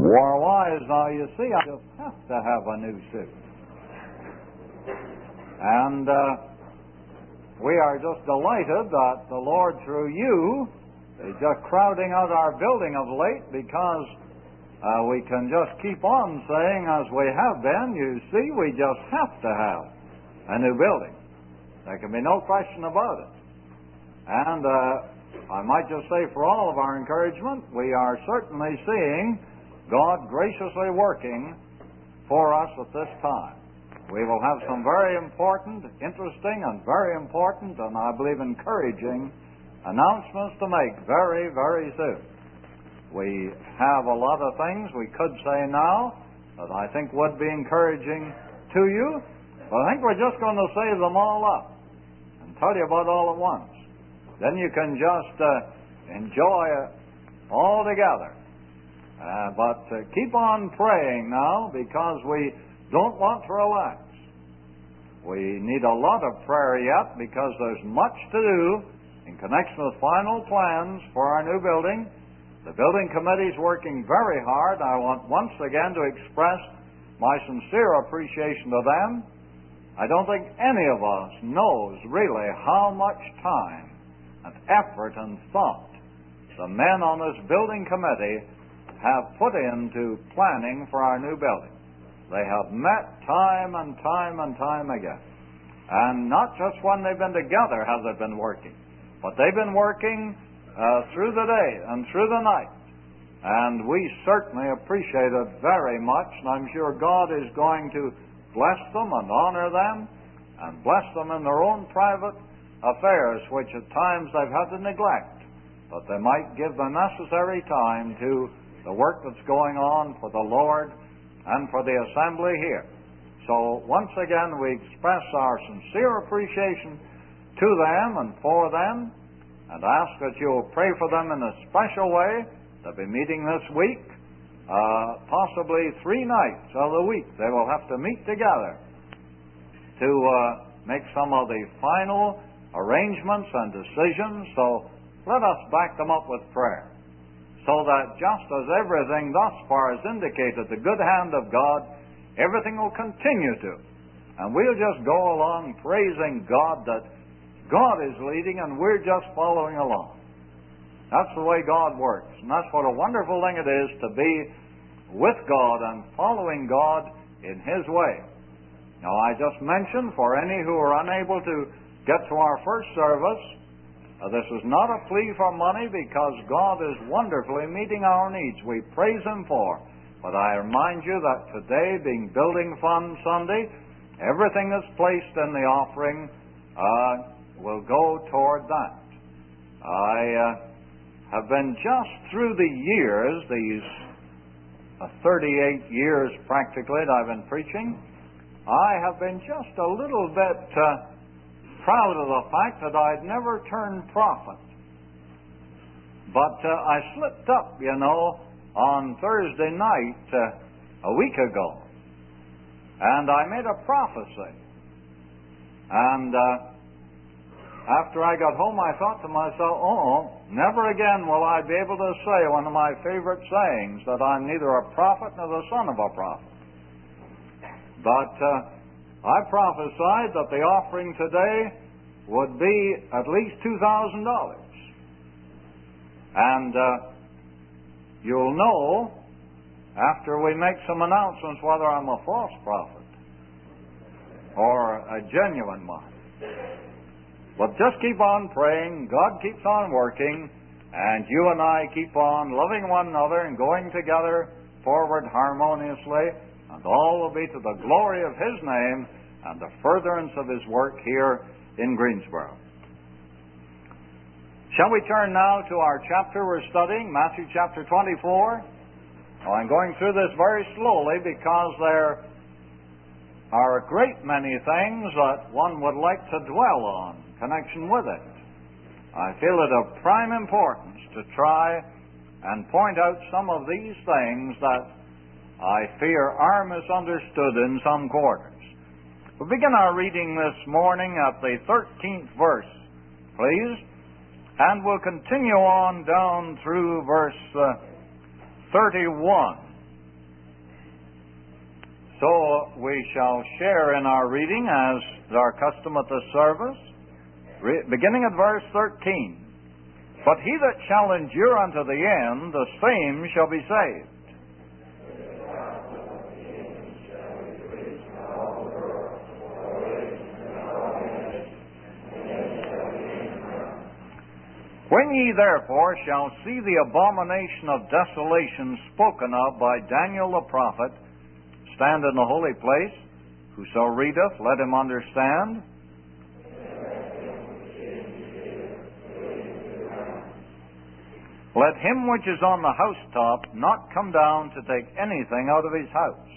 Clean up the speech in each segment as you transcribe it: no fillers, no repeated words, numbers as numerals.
War-wise, now you see, I just have to have a new suit. And we are just delighted that the Lord, through you, is just crowding out our building of late, because we can just keep on saying, as we have been, you see, we just have to have a new building. There can be no question about it. And I might just say, for all of our encouragement, we are certainly seeing God graciously working for us at this time. We will have some very important, interesting, and very important, and I believe encouraging announcements to make very, very soon. We have a lot of things we could say now that I think would be encouraging to you, but I think we're just going to save them all up and tell you about all at once. Then you can just enjoy it all together. But keep on praying now, because we don't want to relax. We need a lot of prayer yet, because there's much to do in connection with final plans for our new building. The building committee is working very hard. I want once again to express my sincere appreciation to them. I don't think any of us knows really how much time and effort and thought the men on this building committee have put into planning for our new building. They have met time and time and time again. And not just when they've been together have they been working, but they've been working through the day and through the night. And we certainly appreciate it very much, and I'm sure God is going to bless them and honor them and bless them in their own private affairs, which at times they've had to neglect, but they might give the necessary time to the work that's going on for the Lord and for the assembly here. So once again, we express our sincere appreciation to them and for them, and ask that you'll pray for them in a special way. They'll be meeting this week, possibly 3 nights of the week. They will have to meet together to make some of the final arrangements and decisions. So let us back them up with prayer, so that just as everything thus far has indicated the good hand of God, everything will continue to. And we'll just go along praising God that God is leading and we're just following along. That's the way God works. And that's what a wonderful thing it is to be with God and following God in His way. Now, I just mentioned, for any who are unable to get to our first service, this is not a plea for money, because God is wonderfully meeting our needs. We praise Him for. But I remind you that today, being Building Fund Sunday, everything that's placed in the offering will go toward that. I have been just through the years, these 38 years practically that I've been preaching, I have been just a little bit proud of the fact that I'd never turned prophet. But I slipped up, on Thursday night a week ago, and I made a prophecy. And after I got home, I thought to myself, never again will I be able to say one of my favorite sayings, that I'm neither a prophet nor the son of a prophet. But I prophesied that the offering today would be at least $2,000. And you'll know after we make some announcements whether I'm a false prophet or a genuine one. But just keep on praying, God keeps on working, and you and I keep on loving one another and going together forward harmoniously, and all will be to the glory of His name and the furtherance of His work here in Greensboro. Shall we turn now to our chapter we're studying, Matthew chapter 24? I'm going through this very slowly, because there are a great many things that one would like to dwell on in connection with it. I feel it of prime importance to try and point out some of these things that I fear are misunderstood in some quarters. We'll begin our reading this morning at the 13th verse, please, and we'll continue on down through verse 31. So we shall share in our reading as our custom at the service, beginning at verse 13. But he that shall endure unto the end, the same shall be saved. When ye therefore shall see the abomination of desolation spoken of by Daniel the prophet, stand in the holy place. Whoso readeth, let him understand. Let him which is on the housetop not come down to take anything out of his house.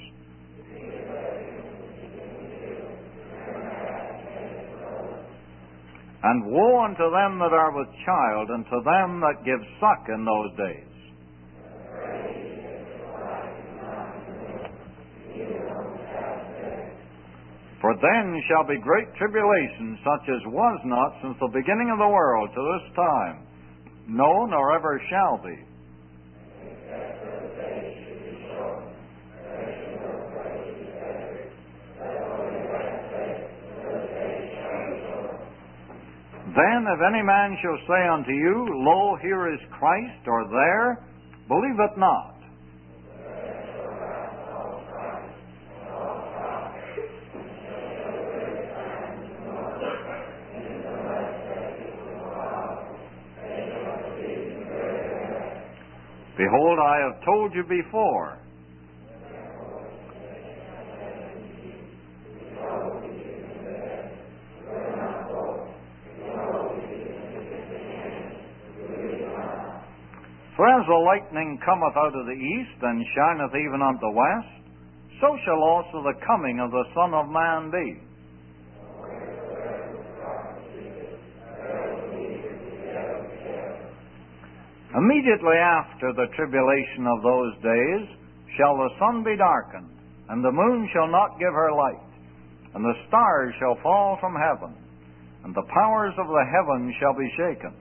And woe unto them that are with child, and to them that give suck in those days. For then shall be great tribulation, such as was not since the beginning of the world to this time, no, nor ever shall be. Then if any man shall say unto you, Lo, here is Christ, or there, believe it not. Behold, I have told you before. For as the lightning cometh out of the east, and shineth even unto the west, so shall also the coming of the Son of Man be. Immediately after the tribulation of those days shall the sun be darkened, and the moon shall not give her light, and the stars shall fall from heaven, and the powers of the heavens shall be shaken.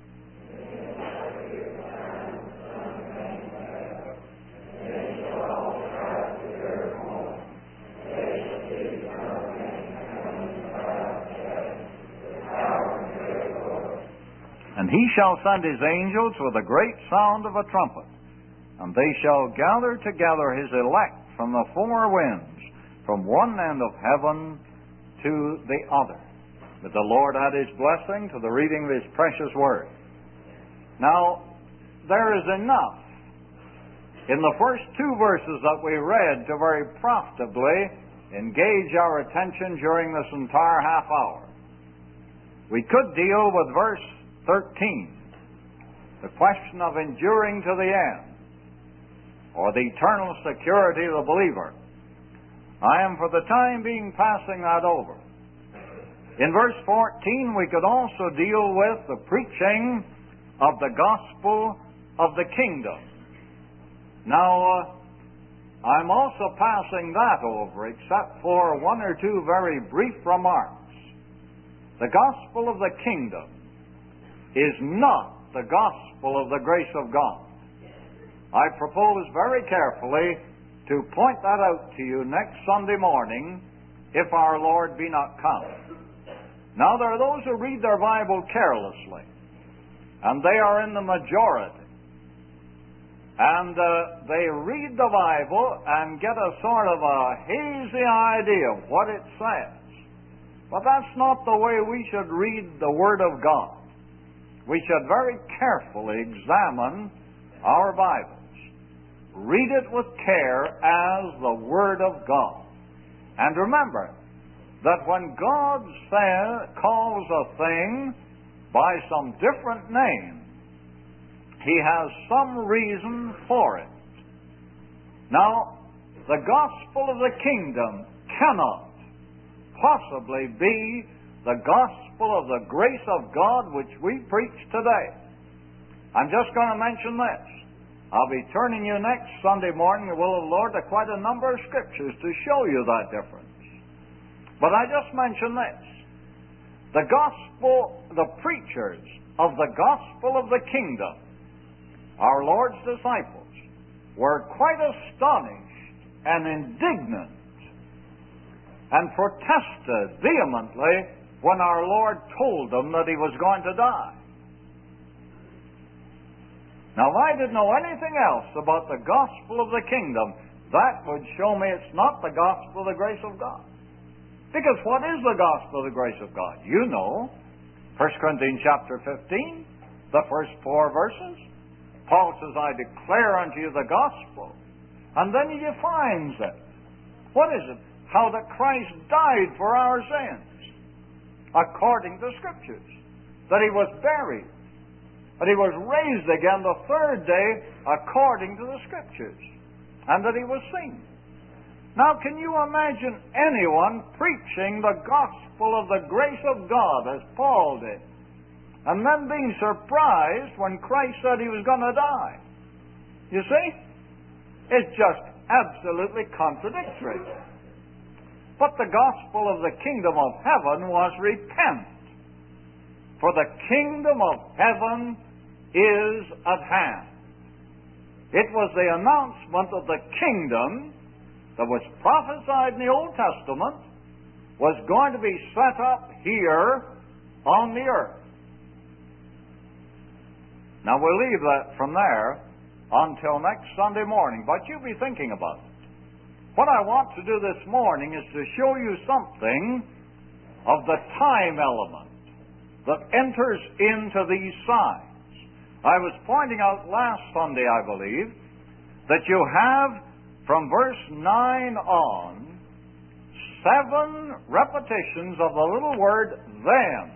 And he shall send his angels with a great sound of a trumpet, and they shall gather together his elect from the four winds, from one end of heaven to the other. May the Lord add his blessing to the reading of his precious word. Now, there is enough in the first two verses that we read to very profitably engage our attention during this entire half hour. We could deal with verse 13, the question of enduring to the end, or the eternal security of the believer. I am for the time being passing that over. In verse 14 we could also deal with the preaching of the gospel of the kingdom. Now, I'm also passing that over, except for one or two very brief remarks. The gospel of the kingdom is not the gospel of the grace of God. I propose very carefully to point that out to you next Sunday morning, if our Lord be not come. Now, there are those who read their Bible carelessly, and they are in the majority. And they read the Bible and get a sort of a hazy idea of what it says. But that's not the way we should read the Word of God. We should very carefully examine our Bibles. Read it with care as the Word of God. And remember that when God calls a thing by some different name, He has some reason for it. Now, the gospel of the kingdom cannot possibly be the gospel of the grace of God which we preach today. I'm just going to mention this. I'll be turning you next Sunday morning, the will of the Lord, to quite a number of scriptures to show you that difference. But I just mention this. The gospel, the preachers of the gospel of the kingdom, our Lord's disciples, were quite astonished and indignant and protested vehemently when our Lord told them that He was going to die. Now, if I didn't know anything else about the gospel of the kingdom, that would show me it's not the gospel of the grace of God. Because what is the gospel of the grace of God? You know, 1 Corinthians chapter 15, the first 4 verses. Paul says, I declare unto you the gospel. And then he defines it. What is it? How that Christ died for our sins, according to the Scriptures. That He was buried. That He was raised again the 3rd day, according to the Scriptures. And that He was seen. Now, can you imagine anyone preaching the gospel of the grace of God as Paul did, and then being surprised when Christ said He was going to die? You see? It's just absolutely contradictory. But the gospel of the kingdom of heaven was repent, for the kingdom of heaven is at hand. It was the announcement of the kingdom that was prophesied in the Old Testament was going to be set up here on the earth. Now we'll leave that from there until next Sunday morning, but you be thinking about it. What I want to do this morning is to show you something of the time element that enters into these signs. I was pointing out last Sunday, I believe, that you have from verse 9 on 7 repetitions of the little word then,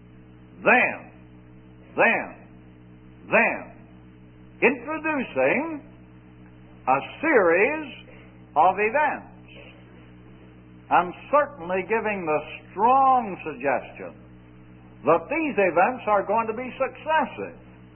introducing a series of events, and certainly giving the strong suggestion that these events are going to be successive.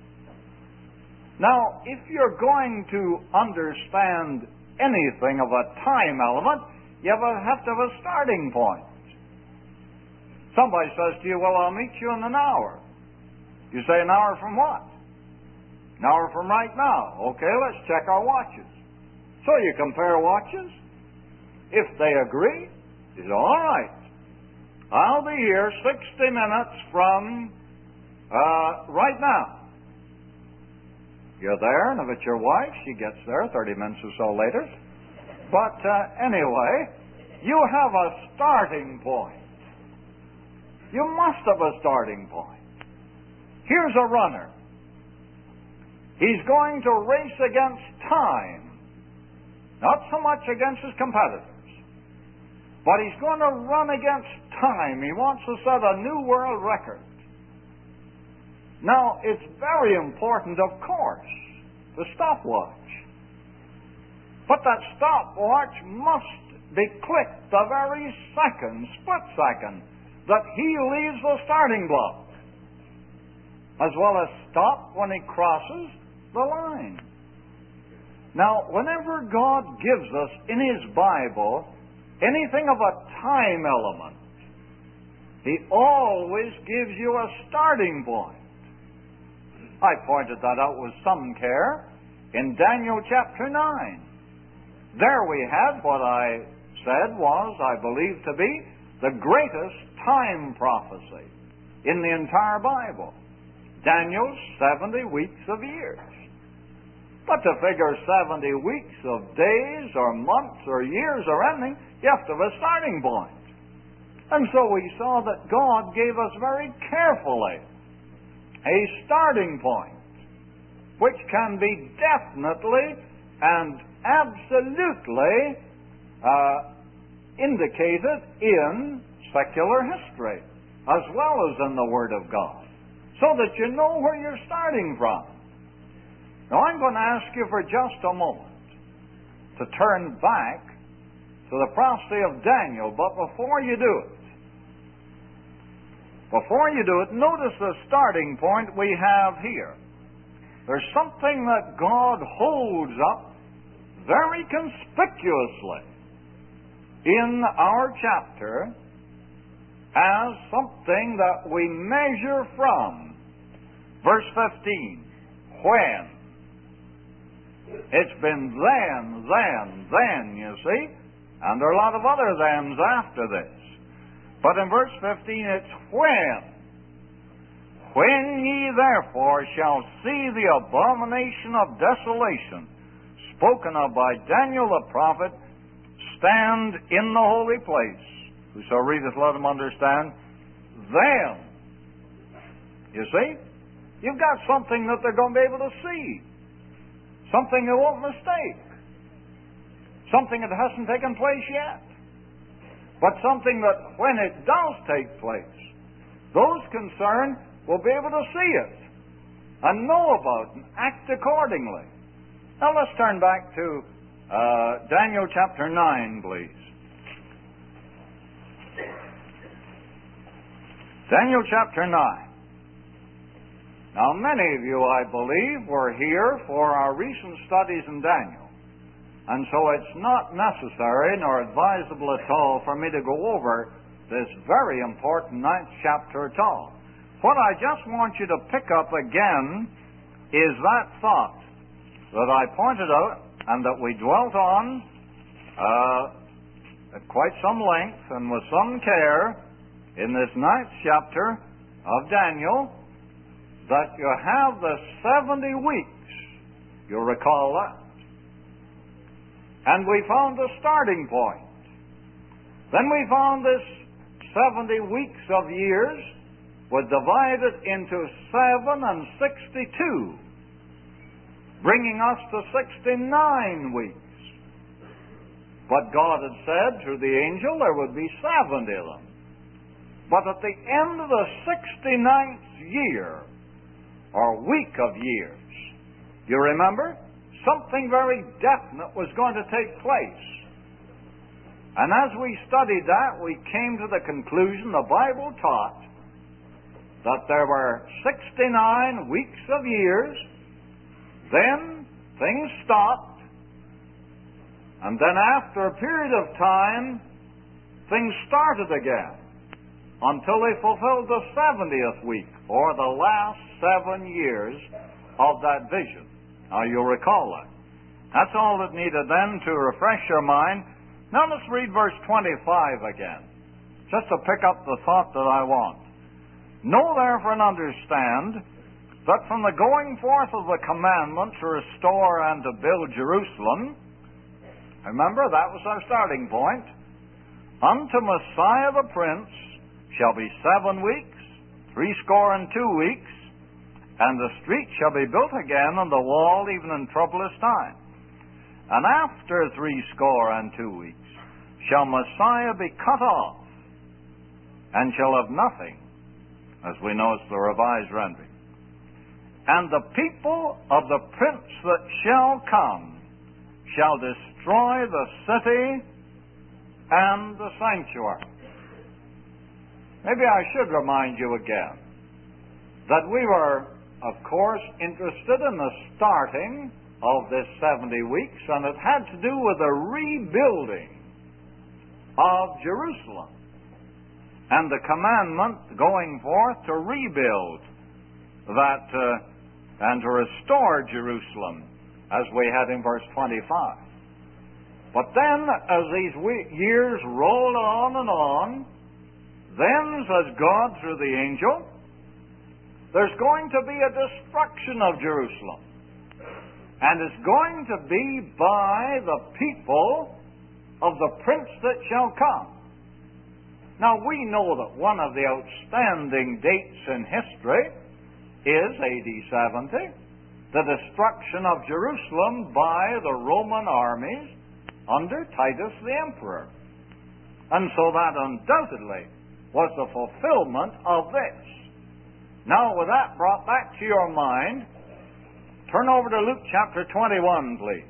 Now, if you're going to understand anything of a time element, you have to have a starting point. Somebody says to you, well, I'll meet you in an hour. You say, an hour from what? An hour from right now. Okay, let's check our watches. So you compare watches. If they agree, you say, all right, I'll be here 60 minutes from right now. You're there, and if it's your wife, she gets there 30 minutes or so later. But anyway, you have a starting point. You must have a starting point. Here's a runner. He's going to race against time. Not so much against his competitors, but he's going to run against time. He wants to set a new world record. Now, it's very important, of course, the stopwatch. But that stopwatch must be clicked the very second, split second, that he leaves the starting block, as well as stop when he crosses the line. Now, whenever God gives us in His Bible anything of a time element, He always gives you a starting point. I pointed that out with some care in Daniel chapter 9. There we had what I said was, I believe to be, the greatest time prophecy in the entire Bible. Daniel's 70 weeks of years. But to figure 70 weeks of days or months or years or anything, you have to have a starting point. And so we saw that God gave us very carefully a starting point, which can be definitely and absolutely indicated in secular history, as well as in the Word of God, so that you know where you're starting from. Now, I'm going to ask you for just a moment to turn back to the prophecy of Daniel, but before you do it, notice the starting point we have here. There's something that God holds up very conspicuously in our chapter as something that we measure from. Verse 15, when? It's been then, you see. And there are a lot of other thems after this. But in verse 15, it's when. When ye therefore shall see the abomination of desolation, spoken of by Daniel the prophet, stand in the holy place. Whoso readeth, let him understand. Then, you see, you've got something that they're going to be able to see. Something they won't mistake. Something that hasn't taken place yet. But something that, when it does take place, those concerned will be able to see it and know about it and act accordingly. Now let's turn back to Daniel chapter 9, please. Daniel chapter 9. Now many of you, I believe, were here for our recent studies in Daniel. And so it's not necessary nor advisable at all for me to go over this very important 9th chapter at all. What I just want you to pick up again is that thought that I pointed out and that we dwelt on at quite some length and with some care in this 9th chapter of Daniel, that you have the 70 weeks. You'll recall that. And we found the starting point. Then we found this 70 weeks of years was divided into 7 and 62, bringing us to 69 weeks. But God had said through the angel there would be 70 of them. But at the end of the 69th year, or week of years, you remember, something very definite was going to take place. And as we studied that, we came to the conclusion the Bible taught that there were 69 weeks of years, then things stopped, and then after a period of time, things started again until they fulfilled the 70th week, or the last 7 years of that vision. Now you'll recall that. That's all that needed then to refresh your mind. Now let's read verse 25 again, just to pick up the thought that I want. Know therefore and understand that from the going forth of the commandment to restore and to build Jerusalem, remember that was our starting point, unto Messiah the Prince shall be 7 weeks, 62 weeks, and the street shall be built again, and the wall even in troublous time. And after 62 weeks shall Messiah be cut off, and shall have nothing, as we know it's the Revised Rendering. And the people of the Prince that shall come shall destroy the city and the sanctuary. Maybe I should remind you again that we were, of course, interested in the starting of this 70 weeks, and it had to do with the rebuilding of Jerusalem and the commandment going forth to rebuild that and to restore Jerusalem, as we had in verse 25. But then, as these years roll on, then, says God through the angel, there's going to be a destruction of Jerusalem. And it's going to be by the people of the Prince that shall come. Now, we know that one of the outstanding dates in history is AD 70, the destruction of Jerusalem by the Roman armies under Titus the Emperor. And so that undoubtedly was the fulfillment of this. Now, with that brought back to your mind, turn over to Luke chapter 21, please.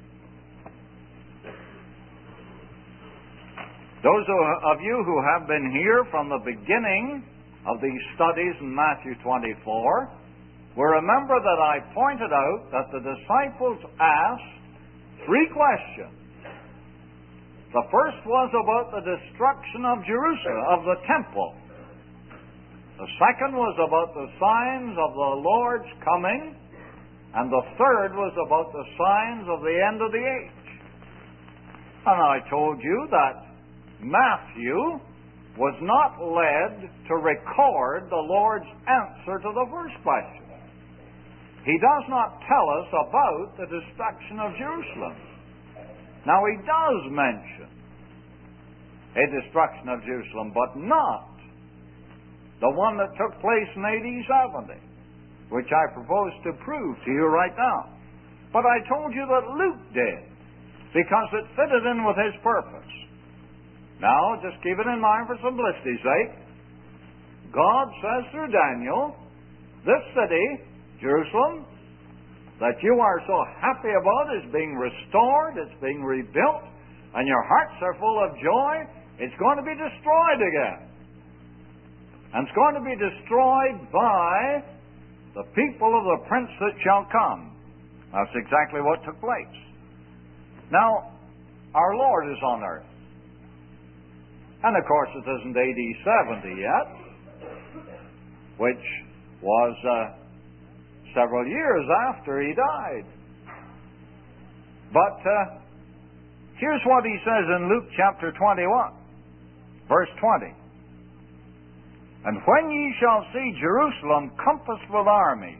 Those of you who have been here from the beginning of these studies in Matthew 24 will remember that I pointed out that the disciples asked 3 questions. The first was about the destruction of Jerusalem, of the temple. The second was about the signs of the Lord's coming. And the third was about the signs of the end of the age. And I told you that Matthew was not led to record the Lord's answer to the first question. He does not tell us about the destruction of Jerusalem. Now, he does mention a destruction of Jerusalem, but not the one that took place in AD 70, which I propose to prove to you right now. But I told you that Luke did, because it fitted in with his purpose. Now, just keep it in mind for simplicity's sake. God says through Daniel, this city, Jerusalem, that you are so happy about is being restored, it's being rebuilt, and your hearts are full of joy. It's going to be destroyed again. And it's going to be destroyed by the people of the prince that shall come. That's exactly what took place. Now, our Lord is on earth. And of course it isn't AD 70 yet, which was several years after he died. But here's what he says in Luke chapter 21, verse 20. And when ye shall see Jerusalem compassed with armies,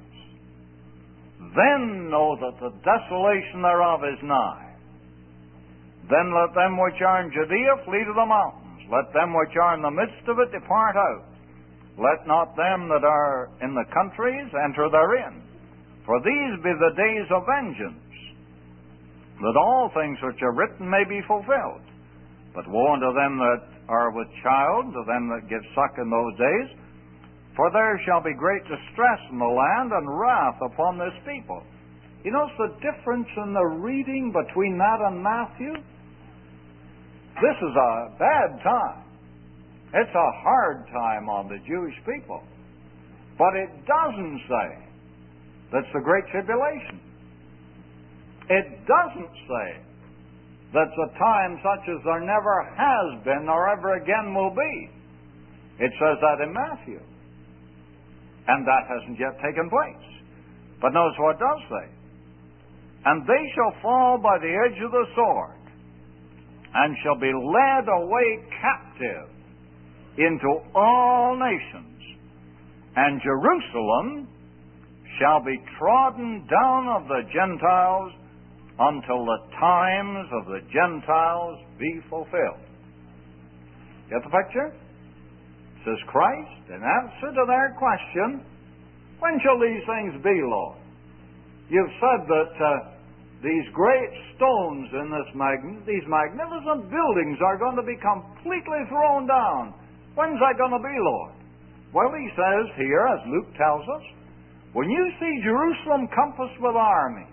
then know that the desolation thereof is nigh. Then let them which are in Judea flee to the mountains. Let them which are in the midst of it depart out. Let not them that are in the countries enter therein. For these be the days of vengeance, that all things which are written may be fulfilled. But woe unto them that are with child, to them that give suck in those days, for there shall be great distress in the land, and wrath upon this people. You notice the difference in the reading between that and Matthew? This is a bad time. It's a hard time on the Jewish people. But it doesn't say that's the Great Tribulation. It doesn't say that's a time such as there never has been nor ever again will be. It says that in Matthew. And that hasn't yet taken place. But notice what it does say. And they shall fall by the edge of the sword, and shall be led away captive into all nations. And Jerusalem shall be trodden down of the Gentiles until the times of the Gentiles be fulfilled. Get the picture? Says Christ, in answer to their question, when shall these things be, Lord? You've said that these great stones in these magnificent buildings are going to be completely thrown down. When's that going to be, Lord? Well, he says here, as Luke tells us, when you see Jerusalem compassed with armies,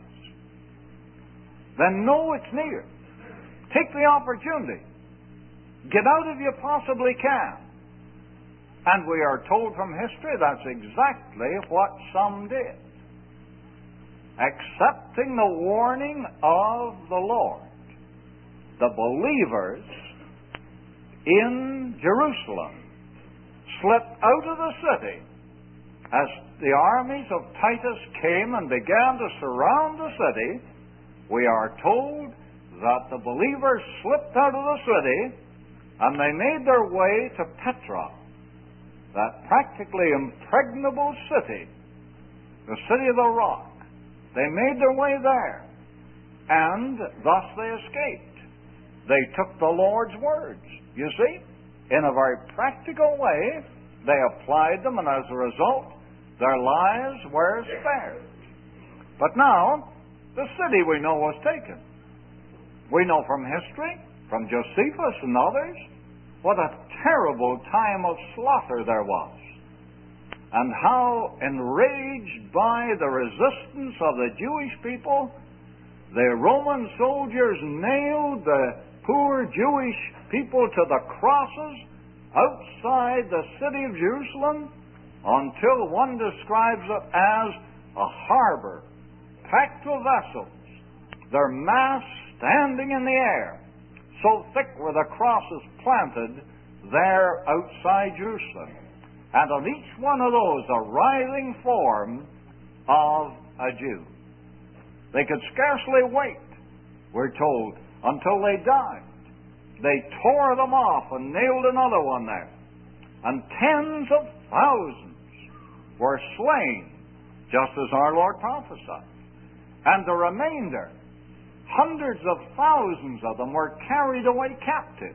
then know it's near. Take the opportunity. Get out if you possibly can. And we are told from history that's exactly what some did. Accepting the warning of the Lord, the believers in Jerusalem slipped out of the city as the armies of Titus came and began to surround the city. We are told that the believers slipped out of the city and they made their way to Petra, that practically impregnable city, the city of the rock. They made their way there, and thus they escaped. They took the Lord's words, you see, in a very practical way. They applied them, and as a result, their lives were spared. But now, the city we know was taken. We know from history, from Josephus and others, what a terrible time of slaughter there was, and how, enraged by the resistance of the Jewish people, the Roman soldiers nailed the poor Jewish people to the crosses outside the city of Jerusalem until one describes it as a harbor packed with vessels, their masts standing in the air. So thick were the crosses planted there outside Jerusalem. And on each one of those a writhing form of a Jew. They could scarcely wait, we're told, until they died. They tore them off and nailed another one there. And tens of thousands were slain, just as our Lord prophesied. And the remainder, hundreds of thousands of them, were carried away captive.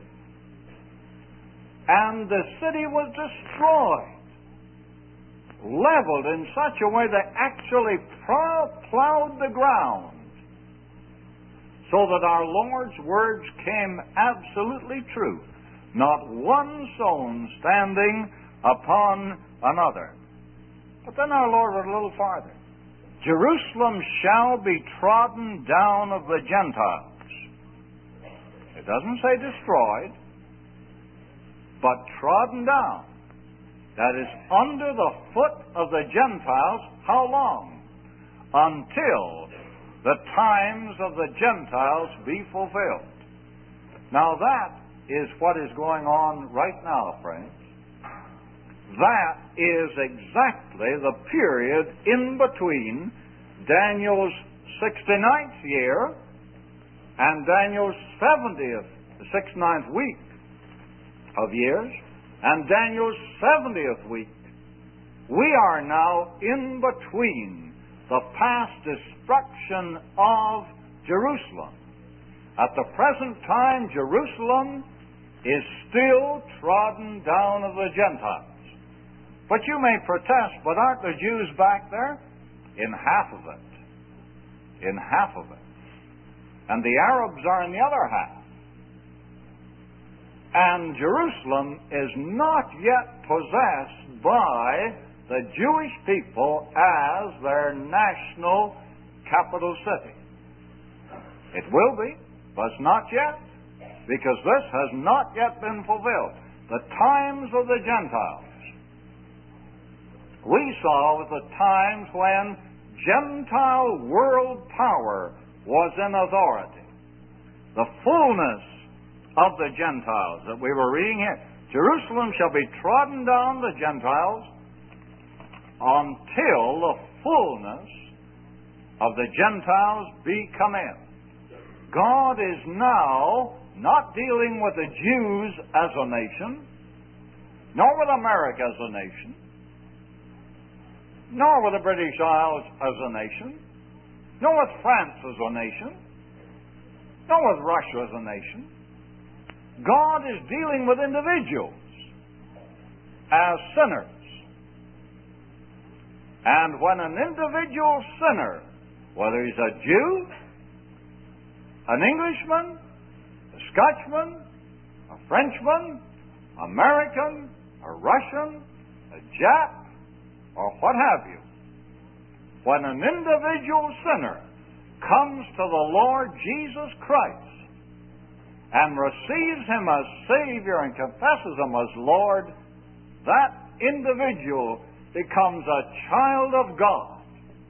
And the city was destroyed, leveled in such a way that actually plowed the ground, so that our Lord's words came absolutely true. Not one stone standing upon another. But then our Lord went a little farther. Jerusalem shall be trodden down of the Gentiles. It doesn't say destroyed, but trodden down. That is, under the foot of the Gentiles. How long? Until the times of the Gentiles be fulfilled. Now that is what is going on right now, friends. That is exactly the period in between Daniel's 69th year and Daniel's 70th, the 69th week of years, and Daniel's 70th week. We are now in between the past destruction of Jerusalem. At the present time, Jerusalem is still trodden down of the Gentiles. But you may protest, but aren't the Jews back there? In half of it. In half of it. And the Arabs are in the other half. And Jerusalem is not yet possessed by the Jewish people as their national capital city. It will be, but it's not yet, because this has not yet been fulfilled. The times of the Gentiles. We saw with the times when Gentile world power was in authority. The fullness of the Gentiles that we were reading here. Jerusalem shall be trodden down, the Gentiles, until the fullness of the Gentiles be come in. God is now not dealing with the Jews as a nation, nor with America as a nation, nor with the British Isles as a nation, nor with France as a nation, nor with Russia as a nation. God is dealing with individuals as sinners. And when an individual sinner, whether he's a Jew, an Englishman, a Scotchman, a Frenchman, American, a Russian, a Jap, or what have you, when an individual sinner comes to the Lord Jesus Christ and receives Him as Savior and confesses Him as Lord, that individual becomes a child of God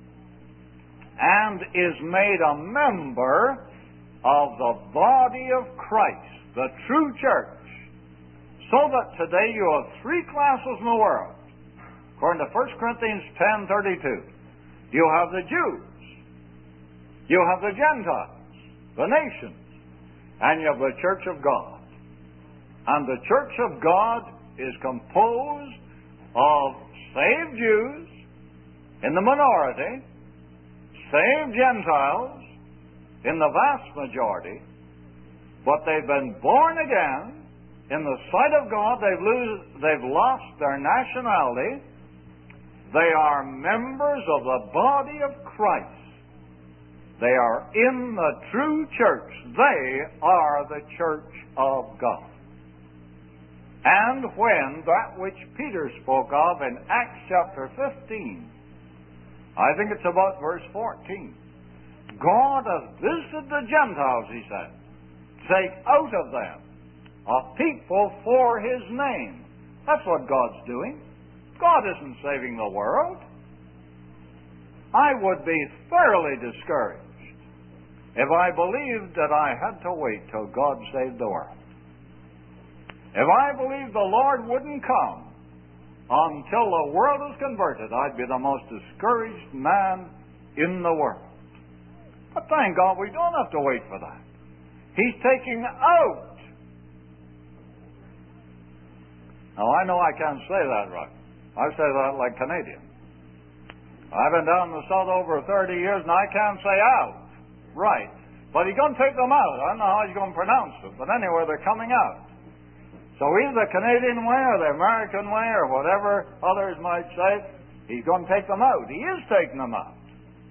and is made a member of the body of Christ, the true church. So that today you have three classes in the world. According to 1 Corinthians 10:32, you have the Jews, you have the Gentiles, the nations, and you have the Church of God. And the Church of God is composed of saved Jews in the minority, saved Gentiles in the vast majority, but they've been born again in the sight of God. They've lost their nationality. They are members of the body of Christ. They are in the true church. They are the church of God. And when that which Peter spoke of in Acts chapter 15, I think it's about verse 14, God has visited the Gentiles, he said, take out of them a people for His name. That's what God's doing. God isn't saving the world. I would be thoroughly discouraged if I believed that I had to wait till God saved the world. If I believed the Lord wouldn't come until the world is converted, I'd be the most discouraged man in the world. But thank God we don't have to wait for that. He's taking out. Now, I know I can't say that right. I say that like Canadian. I've been down in the South over 30 years, and I can't say out. Right. But He's going to take them out. I don't know how He's going to pronounce it, but anyway, they're coming out. So either the Canadian way or the American way or whatever others might say, He's going to take them out. He is taking them out.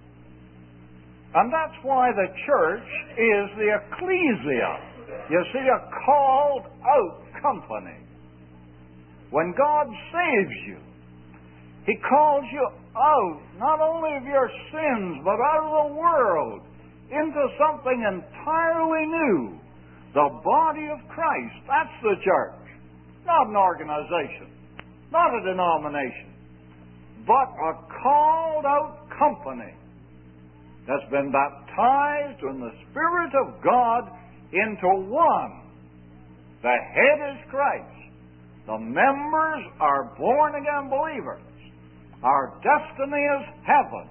And that's why the church is the ecclesia. You see, a called out company. When God saves you, He calls you out, not only of your sins, but out of the world, into something entirely new. The body of Christ. That's the church. Not an organization. Not a denomination. But a called out company that's been baptized in the Spirit of God into one. The head is Christ. The members are born again believers. Our destiny is heaven.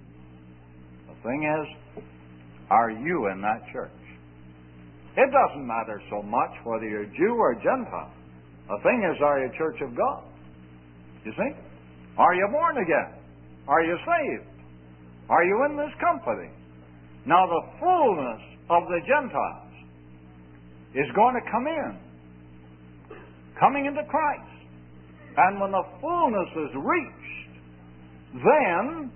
The thing is, are you in that church? It doesn't matter so much whether you're Jew or Gentile. The thing is, are you a church of God? You see? Are you born again? Are you saved? Are you in this company? Now the fullness of the Gentiles is going to come in. Coming into Christ. And when the fullness is reached, then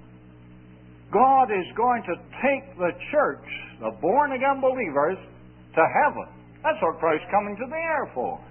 God is going to take the church, the born-again believers, to heaven. That's what Christ's coming to the air for.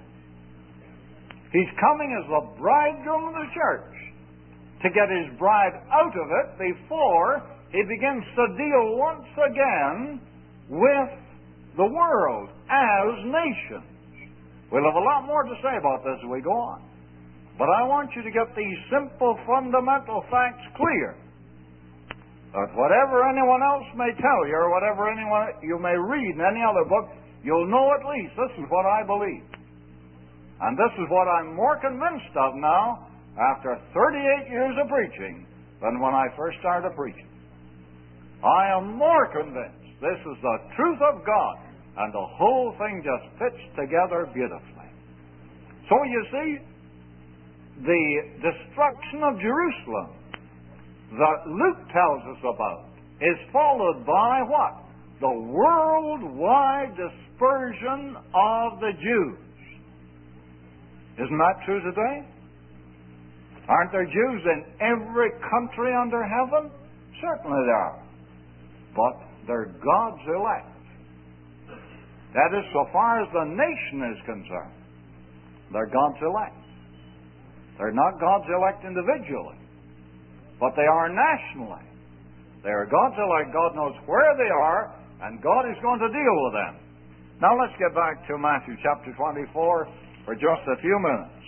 He's coming as the bridegroom of the church to get His bride out of it before He begins to deal once again with the world as nations. We'll have a lot more to say about this as we go on. But I want you to get these simple fundamental facts clear. That whatever anyone else may tell you, or whatever anyone you may read in any other book, you'll know at least this is what I believe. And this is what I'm more convinced of now, after 38 years of preaching, than when I first started preaching. I am more convinced this is the truth of God, and the whole thing just fits together beautifully. So you see, the destruction of Jerusalem that Luke tells us about is followed by what? The worldwide dispersion of the Jews. Isn't that true today? Aren't there Jews in every country under heaven? Certainly there are. But they're God's elect. That is, so far as the nation is concerned, they're God's elect. They're not God's elect individually, but they are nationally. They are God's elect. God knows where they are, and God is going to deal with them. Now let's get back to Matthew chapter 24 for just a few minutes.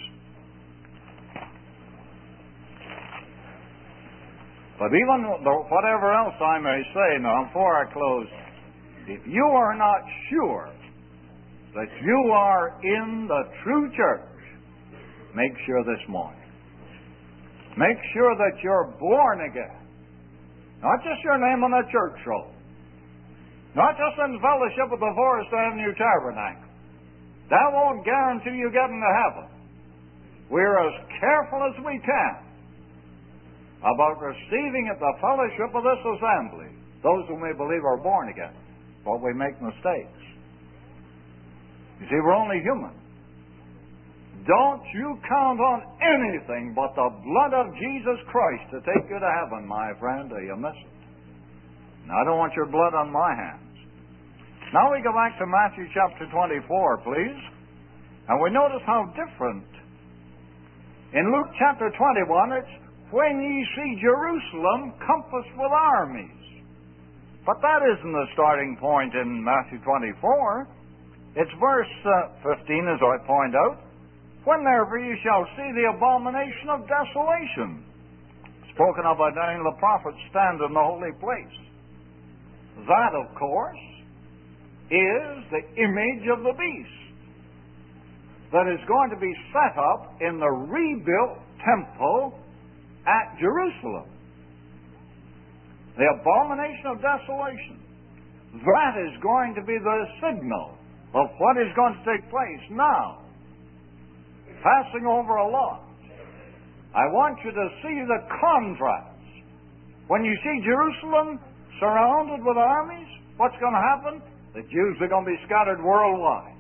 But even whatever else I may say now, before I close, if you are not sure that you are in the true church, make sure this morning. Make sure that you're born again. Not just your name on a church roll. Not just in fellowship with the Forest Avenue Tabernacle. That won't guarantee you getting to heaven. We're as careful as we can about receiving at the fellowship of this assembly those whom we believe are born again. But we make mistakes. You see, we're only human. Don't you count on anything but the blood of Jesus Christ to take you to heaven, my friend, or you miss it. And I don't want your blood on my hands. Now we go back to Matthew chapter 24, please. And we notice how different. In Luke chapter 21, it's when ye see Jerusalem compassed with armies. But that isn't the starting point in Matthew 24. It's verse 15, as I point out. When therefore ye shall see the abomination of desolation, spoken of by Daniel the prophet, stand in the holy place. That, of course, is the image of the beast that is going to be set up in the rebuilt temple at Jerusalem. The abomination of desolation. That is going to be the signal of what is going to take place now. Passing over a lot. I want you to see the contrast. When you see Jerusalem surrounded with armies, what's going to happen? The Jews are going to be scattered worldwide.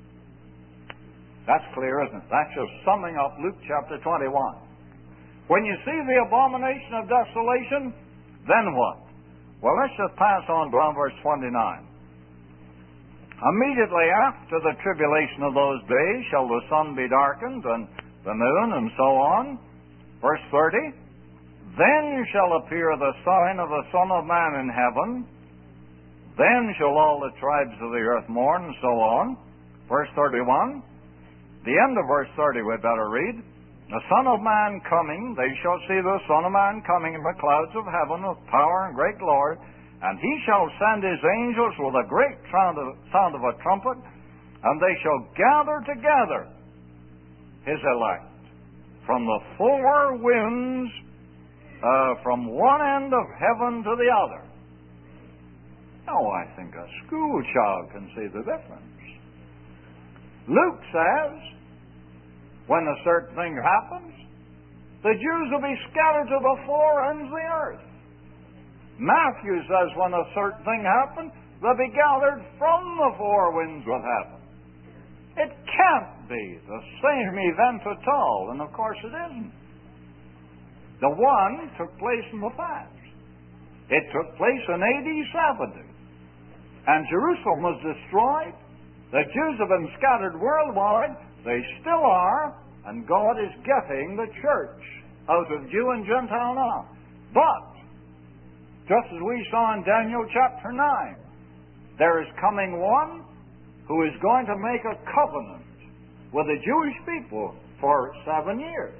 That's clear, isn't it? That's just summing up Luke chapter 21. When you see the abomination of desolation, then what? Well, let's just pass on to verse 29. Immediately after the tribulation of those days shall the sun be darkened, and the moon, and so on. Verse 30, then shall appear the sign of the Son of Man in heaven. Then shall all the tribes of the earth mourn, and so on. Verse 31, the end of verse 30 we'd better read. The Son of Man coming, they shall see the Son of Man coming in the clouds of heaven with power and great glory, and he shall send his angels with a great sound of a trumpet, and they shall gather together his elect from the four winds, from one end of heaven to the other. Now, I think a school child can see the difference. Luke says, when a certain thing happens, the Jews will be scattered to the four ends of the earth. Matthew says when a certain thing happens, they'll be gathered from the four winds of heaven. It can't be the same event at all, and of course it isn't. The one took place in the past. It took place in AD 70. And Jerusalem was destroyed. The Jews have been scattered worldwide. They still are, and God is getting the church out of Jew and Gentile now. But, just as we saw in Daniel chapter 9, there is coming one who is going to make a covenant with the Jewish people for 7 years.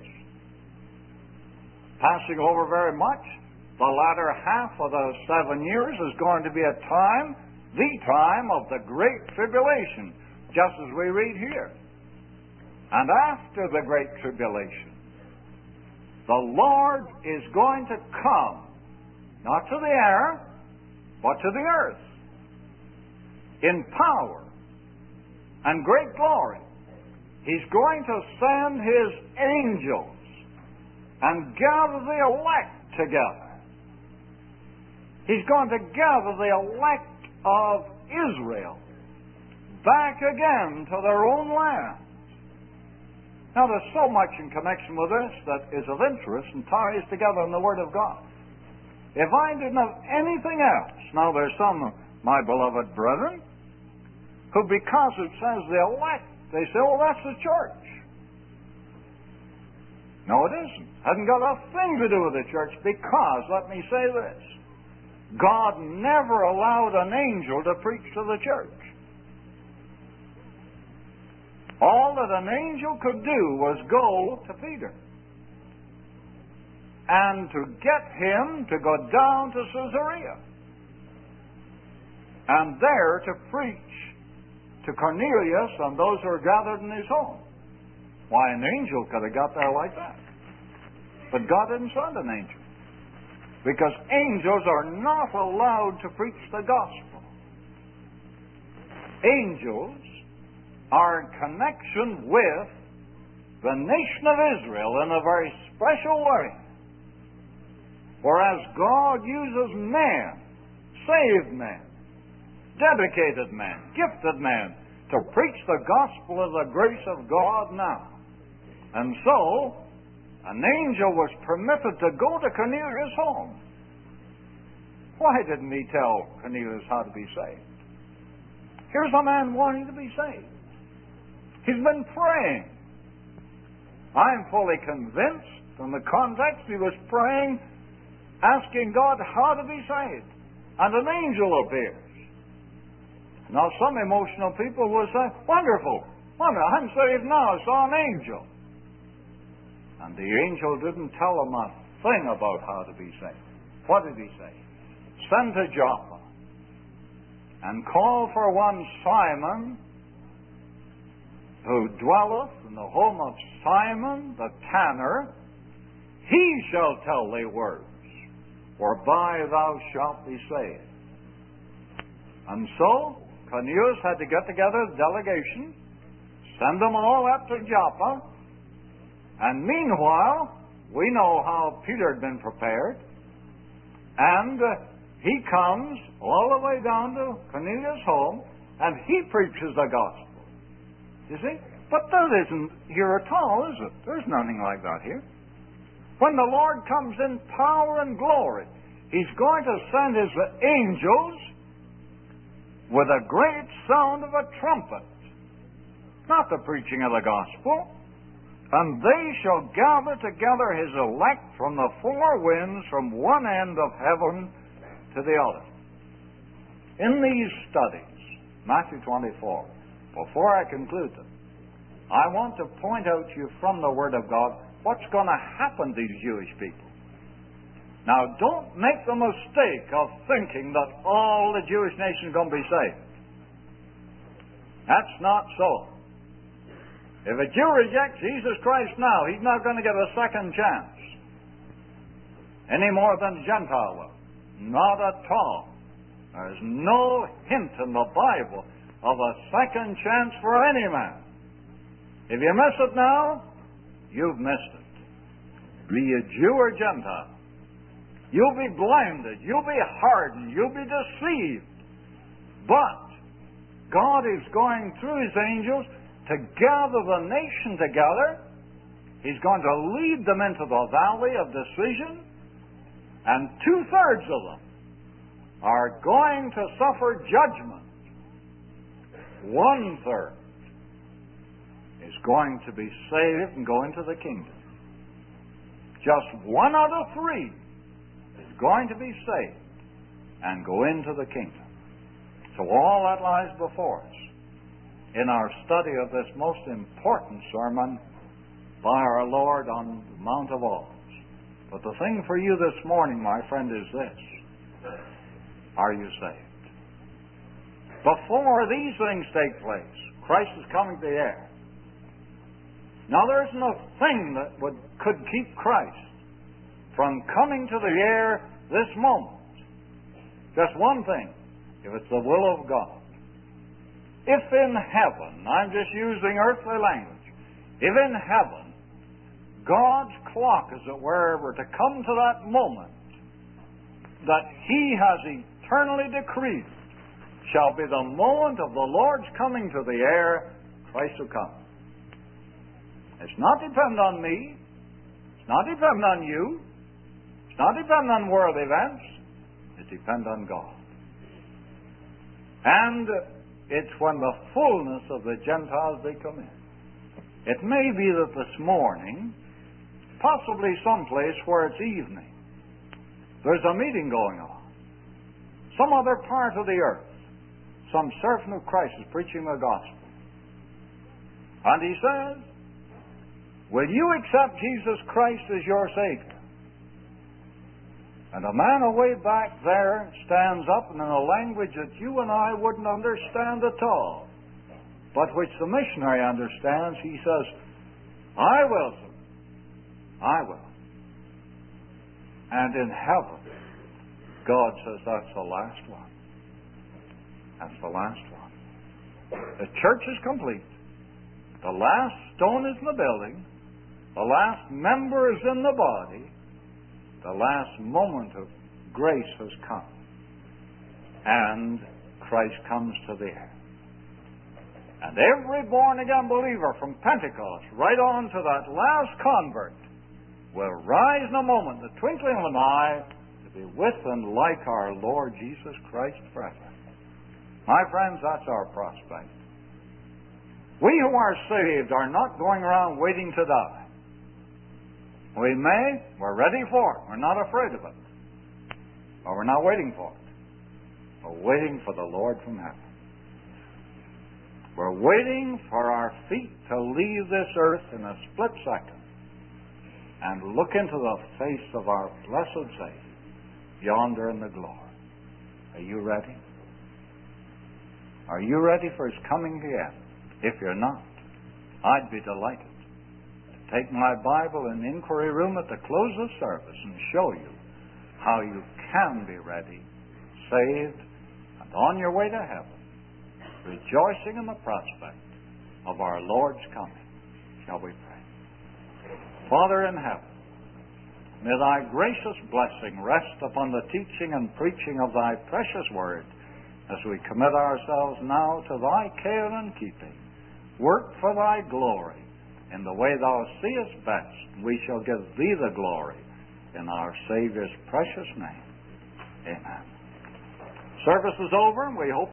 Passing over very much, the latter half of the 7 years is going to be a time, the time of the Great Tribulation, just as we read here. And after the Great Tribulation, the Lord is going to come, not to the air, but to the earth, in power and great glory. He's going to send his angels and gather the elect together. He's going to gather the elect of Israel back again to their own land. Now, there's so much in connection with this that is of interest and ties together in the Word of God. If I didn't have anything else, now there's some of my beloved brethren who, because it says the elect, they say, oh, that's the church. No, it isn't. Hasn't got a thing to do with the church because, let me say this, God never allowed an angel to preach to the church. All that an angel could do was go to Peter and to get him to go down to Caesarea and there to preach to Cornelius and those who were gathered in his home. Why, an angel could have got there like that. But God didn't send an angel, because angels are not allowed to preach the gospel. Angels are in connection with the nation of Israel in a very special way. Whereas God uses men, saved men, dedicated men, gifted men, to preach the gospel of the grace of God now. And so, an angel was permitted to go to Cornelius' home. Why didn't he tell Cornelius how to be saved? Here's a man wanting to be saved. He's been praying. I'm fully convinced from the context he was praying, asking God how to be saved. And an angel appears. Now, some emotional people will say, wonderful, I'm saved now, I saw an angel. And the angel didn't tell him a thing about how to be saved. What did he say? Send to Joppa and call for one Simon, who dwelleth in the home of Simon the tanner. He shall tell thee words whereby thou shalt be saved. And so, Cornelius had to get together a delegation, send them all up to Joppa, and meanwhile, we know how Peter had been prepared, and he comes all the way down to Cornelius' home, and he preaches the gospel. You see? But that isn't here at all, is it? There's nothing like that here. When the Lord comes in power and glory, He's going to send His angels with a great sound of a trumpet. Not the preaching of the gospel. And they shall gather together His elect from the four winds, from one end of heaven to the other. In these studies, Matthew 24, before I conclude them, I want to point out to you from the Word of God what's going to happen to these Jewish people. Now, don't make the mistake of thinking that all the Jewish nation is going to be saved. That's not so. If a Jew rejects Jesus Christ now, he's not going to get a second chance. Any more than a Gentile will. Not at all. There's no hint in the Bible of a second chance for any man. If you miss it now, you've missed it. Be you Jew or Gentile. You'll be blinded. You'll be hardened. You'll be deceived. But God is going through His angels to gather the nation together. He's going to lead them into the valley of decision, and 2/3 of them are going to suffer judgment. 1/3 is going to be saved and go into the kingdom. Just 1 out of 3 is going to be saved and go into the kingdom. So all that lies before us in our study of this most important sermon by our Lord on the Mount of Olives. But the thing for you this morning, my friend, is this. Are you saved? Before these things take place, Christ is coming to the air. Now there isn't a thing that could keep Christ from coming to the air this moment. Just one thing, if it's the will of God. If in heaven, I'm just using earthly language, if in heaven God's clock, as it were to come to that moment that He has eternally decreed shall be the moment of the Lord's coming to the air, Christ will come. It's not dependent on me. It's not dependent on you. It's not dependent on world events. It depends on God. And it's when the fullness of the Gentiles they come in. It may be that this morning, possibly someplace where it's evening, there's a meeting going on. Some other part of the earth, some servant of Christ is preaching the gospel. And he says, will you accept Jesus Christ as your Savior? And a man away back there stands up and in a language that you and I wouldn't understand at all, but which the missionary understands, he says, I will, sir. I will. And in heaven, God says, that's the last one. That's the last one. The church is complete. The last stone is in the building. The last member is in the body. The last moment of grace has come. And Christ comes to the earth. And every born-again believer from Pentecost right on to that last convert will rise in a moment, the twinkling of an eye, to be with and like our Lord Jesus Christ forever. My friends, that's our prospect. We who are saved are not going around waiting to die. We may, we're ready for it. We're not afraid of it. But we're not waiting for it. We're waiting for the Lord from heaven. We're waiting for our feet to leave this earth in a split second and look into the face of our blessed Savior yonder in the glory. Are you ready? Are you ready for His coming again? If you're not, I'd be delighted to take my Bible in the inquiry room at the close of service and show you how you can be ready, saved, and on your way to heaven, rejoicing in the prospect of our Lord's coming. Shall we pray? Father in heaven, may thy gracious blessing rest upon the teaching and preaching of thy precious word as we commit ourselves now to thy care and keeping. Work for thy glory in the way thou seest best. We shall give thee the glory in our Savior's precious name. Amen. Service is over, and we hope